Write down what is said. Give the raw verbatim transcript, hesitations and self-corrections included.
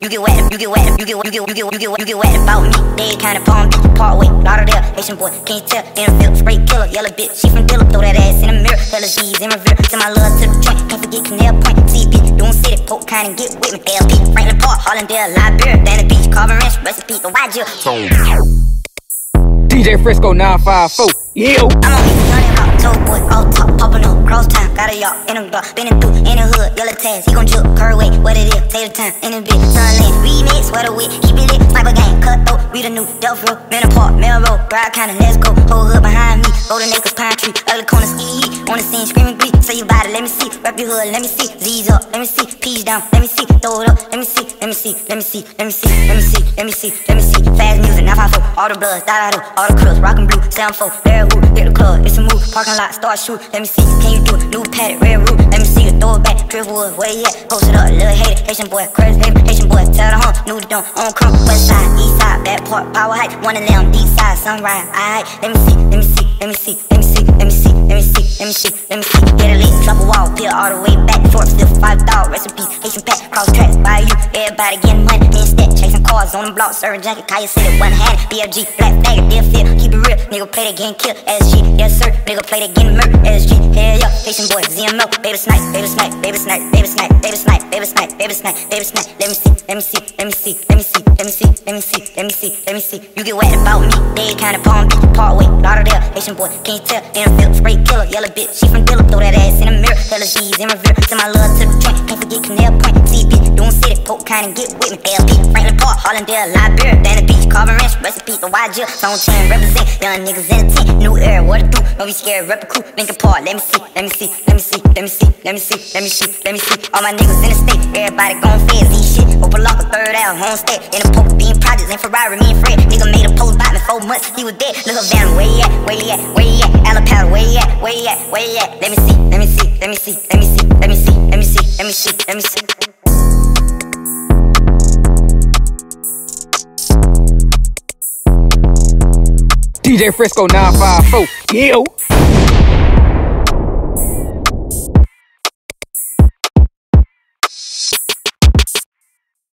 you get wet, you get wet, you get you get you get you get you get wet about me. They kinda palm bitch, part way, Lauderdale, Haitian boy, can't tell. In a field, spray killer, yellow bitch, she from Dilla, throw that ass in the mirror. Hella Z's in revere, send my love to the joint, can't forget Canal Point, T B, doing city, poke kind and get with me. L P, Franklin Park, Hollandale, Liberia, Danny Beach, Carbon Ranch, recipe, the white jill. D J Frisco nine five four, yeah. I'm on these running out, toe boy, all top, popping up, cross time, got a yacht, in a block, bending through, in the hood, yellow tags, he gon' juke, curve way, what it is, take the time, in the bit, sunland, remix, sweater wit, keep it lit, sniper gang, cut throat, we the new Delphro, Menor Park, Melrose, ride kinda, let's go, whole hood behind me, golden acres, pine tree, ugly corner, ski, on the scene, screaming glee, say you bout it, let me see, rep your hood, let me see, Z's up, let me see, P's down, let me see, throw it up, let me see, let me see, let me see, let me see, let me see, let me see, let me see, fast music, now five four, all the bloods, da da do, all the cribs, rockin' blue, seven four, Larry Woo, hit the club, it's a move, parking lot, start shoot, let me see, can you do it, new paddock, red roof, let me see you throw it back, Driftwood, where you at, post it up, little hater, Haitian boy, crazy baby, Haitian boy, tell the home, new the dome, on crump, west side, east side, back part, power height, one of them, deep side, sunrise, alright, let me see, let me see, let me see, let me see, let me see, let me see, let me see, let me see, get a lick, drop a wall, peel all the way back, short flip, five dog, recipes, Haitian pack, cross tracks, by you, everybody getting money, me instead, chasing cars on the block, serving junkie, Kaya City, one hand, B F G, black faggot, deal fit, keep it real, nigga play that getting killed, S G, yes sir, nigga play that getting murdered, S G, hell yeah, Haitian boy, Z M L, baby snipe, baby snipe, baby snipe, baby snipe, baby snipe, baby snipe, baby snipe, baby snipe, let me see, let me see, let me see, let me see, let me see, let me see, let me see, let me see, you get wet about me, they kinda palm bitch, part way, Lauderdale, Haitian boy, can't tell, in a field, spray killer, yellow bitch, she from Dilla, throw that ass in the mirror, hella Z's in revere, send my love to the joint, can't forget Canal Point, T B, doing city, poke kind and get with me, L P, Franklin Park, Hollandale, Liberia, Danny Beach, Carbon Ranch, recipe, the white jill, Stone Chain, represent, young niggas in the tent, new era, what to do, don't be scared, rep a crew, Lincoln Park, let me see, let me see, let me see, let me see, let me see, let me see, let me see, all my niggas in the state, everybody gon' fed, Z shit, open lock a third out, homestead, in the poker being projects, in Ferrari, me and Fred, nigga made a post about me four months, he was dead, look up down, where he at, where he at, where he at, Alabama, where he at, where he at, where he at, let me see, let me see, let me see, let me see, let me see, let me see, let me see, let me see. D J Frisco nine five four, yeah.